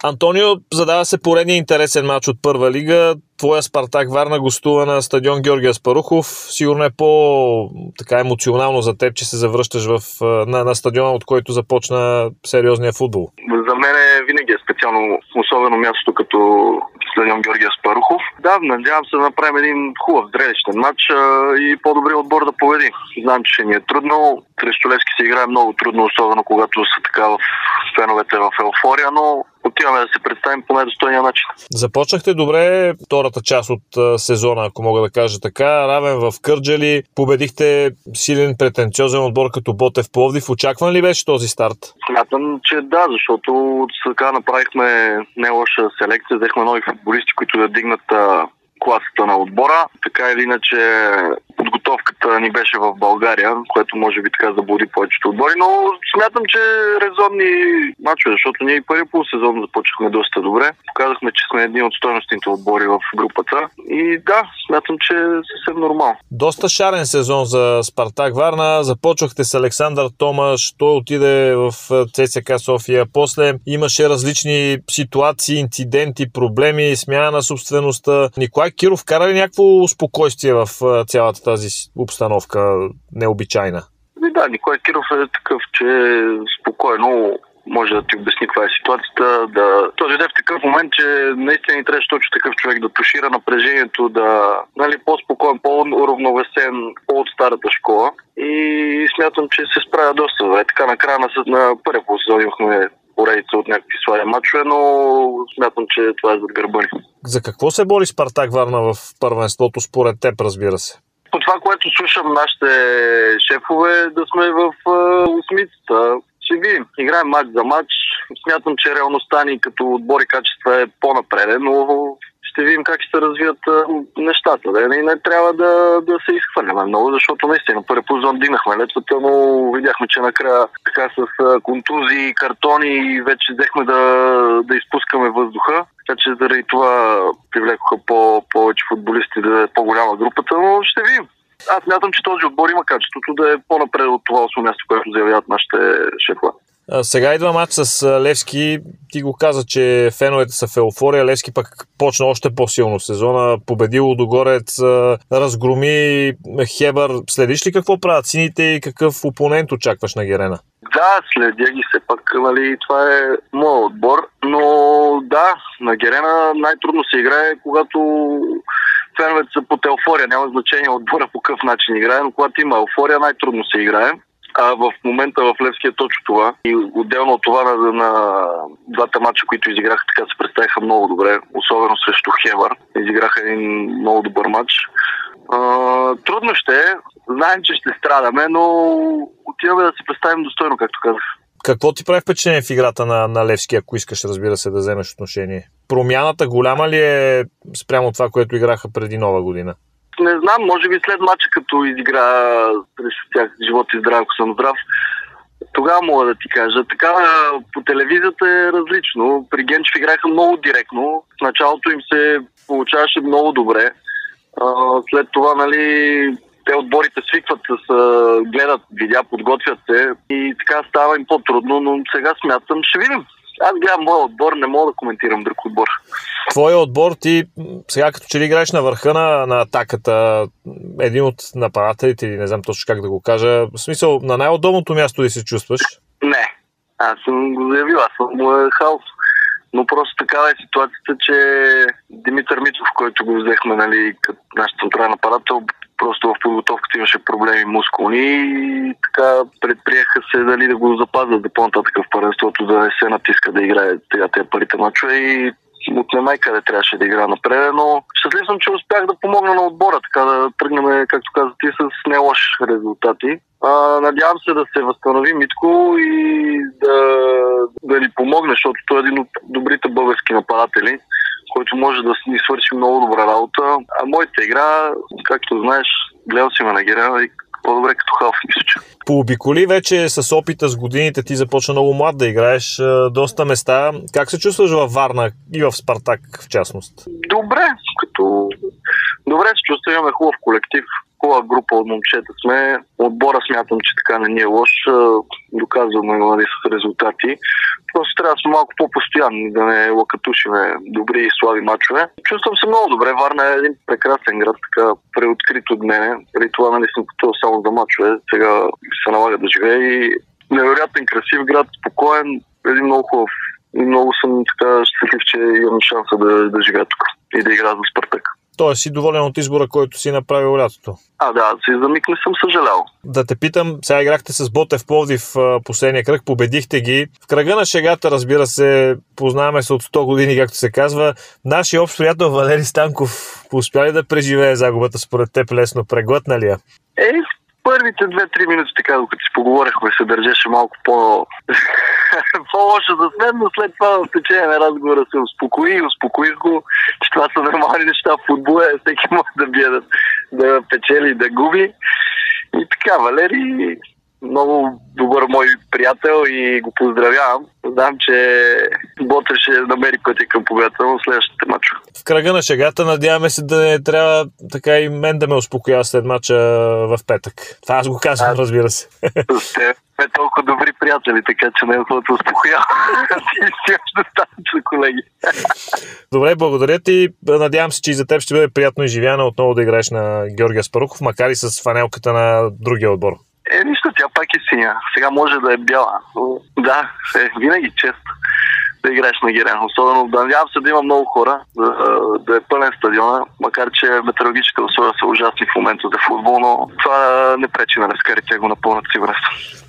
Антонио, задава се поредния интересен матч от първа лига. Твоя Спартак Варна гостува на стадион Георги Аспарухов. Сигурно е по-така емоционално за теб, че се завръщаш на стадиона, от който започна сериозния футбол. За мен винаги е специално, особено мястото като стадион Георги Аспарухов. Да, надявам се да направим един хубав, зрелищен матч и по-добрият отбор да победи. Знам, че ни е трудно. Срещу Левски се играе много трудно, особено когато са така в феновете в еуфория, но отиваме да се представим по най-достойния начин. Започнахте добре втората част от сезона, ако мога да кажа така. Равен в Кърджали. Победихте силен претенциозен отбор като Ботев Пловдив. Очакван ли беше този старт? Смятам, че да, защото така направихме не лоша селекция. Взехме нови футболисти, които да дигнат класата на отбора. Така или иначе подготовката ни беше в България, което може би така заблуди повечето отбори, но смятам, че резонни мачове, защото ние и първи полусезон започнахме доста добре. Показахме, че сме един от стойностните отбори в групата и да, смятам, че е съвсем нормално. Доста шарен сезон за Спартак Варна. Започвахте с Александър Томаш, той отиде в ЦСКА София. После имаше различни ситуации, инциденти, проблеми, смяна на собствеността. Николай Киров кара ли някакво спокойствие в цялата тази обстановка необичайна? Да, Николай Киров е такъв, че спокойно може да ти обясни каква е ситуацията. Той дойде в такъв момент, че наистина ни трябваше точно такъв човек да тушира напрежението, да по-спокоен, по-уравновесен, по-от старата школа. И смятам, че се справя доста добре. Така накрая на първия полусезон имахме поредица от някакви слаби мачове, но смятам, че това е зад гърба ни. За какво се бори Спартак Варна в първенството според теб, разбира се? По това, което слушам нашите шефове, да сме в осмицата. Ще видим. Играем матч за матч. Смятам, че реалността ни като отбор и качества е по-напреден, но ще видим как ще се развият нещата. Не трябва да се изхвърляме много, защото наистина първи полузон дигнахме летвата, но видяхме, че накрая така с контузии, картони вече взехме да изпускаме въздуха. Така че заради това привлекоха повече футболисти, да е по-голяма групата, но ще видим. Аз мятам, че този отбор има качеството да е по-напред от това 8 място, което заявяват нашите шефове. Сега идва матч с Левски. Ти го каза, че феновете са в еуфория. Левски пък почна още по-силно в сезона. Победи Лудогорец, разгроми Хебър. Следиш ли какво правят сините и какъв опонент очакваш на Герена? Да, следя ги се пак. Това е моят отбор. Но да, на Герена най-трудно се играе, когато феновете са под еуфория. Няма значение отбора по какъв начин играе, но когато има еуфория, най-трудно се играе. А в момента в Левски е точно това. И отделно от това на двата мача, които изиграха, така се представиха много добре. Особено срещу Хебър. Изиграха един много добър матч. Трудно ще е. Знаем, че ще страдаме, но отиваме да се представим достойно, както казах. Какво ти прави впечатление в играта на Левски, ако искаш, разбира се, да вземеш отношение? Промяната голяма ли е спрямо това, което играха преди Нова година? Не знам, може би след мача, като изигра срещу тях живот и здрав, ако съм здрав, тогава мога да ти кажа. Така по телевизията е различно. При Генчев играха много директно. В началото им се получаваше много добре. След това, те отборите свикват, гледат видеа, подготвят се и така става им по-трудно, но сега смятам, ще видим. Аз гледам моя отбор, не мога да коментирам друг отбор. Твоя отбор, ти сега като че ли играеш на върха на атаката, един от нападателите, или не знам точно как да го кажа, в смисъл на най-удобното място ли се чувстваш? Не, аз съм го заявил, аз съм хаос. Но просто такава е ситуацията, че Димитър Митов, който го взехме, като наш централен нападател, просто в подготовката имаше проблеми мускулни и така предприеха се да го запазят за по-нататък в първенството, да не се натиска да играе тези първите мачове и от къде трябваше да игра напред, но щастлив съм, че успях да помогна на отбора, така да тръгнем, както каза ти, с не лоши резултати. Надявам се да се възстанови Митко и да ни помогне, защото той е един от добрите български нападатели, който може да ни свърши много добра работа. А моята игра, както знаеш, гледал си ме на Герена и по-добре като халф, мисля, че. Пообиколи вече с опита, с годините, ти започна много млад да играеш доста места. Как се чувстваш във Варна и в Спартак в частност? Добре се чувствам, имаме хубав колектив, хубава група от момчета сме. Отбора смятам, че така не ни е лош. Доказваме нали, с резултати. Просто трябва да сме малко по-постоянни, да не лакатушиме добри и слаби мачове. Чувствам се много добре. Варна е един прекрасен град, така преоткрит от мене. Преди това нали съм пътувал само за мачове. Сега се налага да живея и невероятен красив град, спокоен, един много хубав. И много съм така щастлив, че имам шанса да живея тук и да играя за Спартак. Тоест си доволен от избора, който си направил лятото? Да, си за миг не съм съжалял. Да те питам, сега играхте с Ботев Пловдив последния кръг, победихте ги. В кръга на шегата, разбира се, познаваме се от 100 години, както се казва. Нашия общ приятел Валери Станков успя ли да преживее загубата според теб лесно? Преглътна ли я? Първите 2-3 минути, така, докато си поговорихме, се държеше малко по-лошо за мен, но след това в течение на разговора се успокоих го, че това са нормални неща в футбола, всеки може да бие да печели и да губи. И така, Валери, много добър мой приятел и го поздравявам. Знам, че Ботев ще намери пътя към победата в следващите мачове. В кръга на шегата надяваме се да не трябва така и мен да ме успокоява след мача в петък. Това аз го казвам, разбира се. Сме толкова добри приятели, така че не е да те успокоява. Ти си още станем колеги. Добре, благодаря ти. Надявам се, че и за теб ще бъде приятно изживяна отново да играеш на Георги Аспарухов, макар и с фанелката на другия отбор. Нищо, тя пак е синя. Сега може да е бяла. Да, винаги чест да играеш на Герен. Особено надявам се да има много хора, да е пълен стадиона, макар че метеорологичните условия са ужасни в момента за футбол, но това не пречи на разкарите го на пълната сигурност.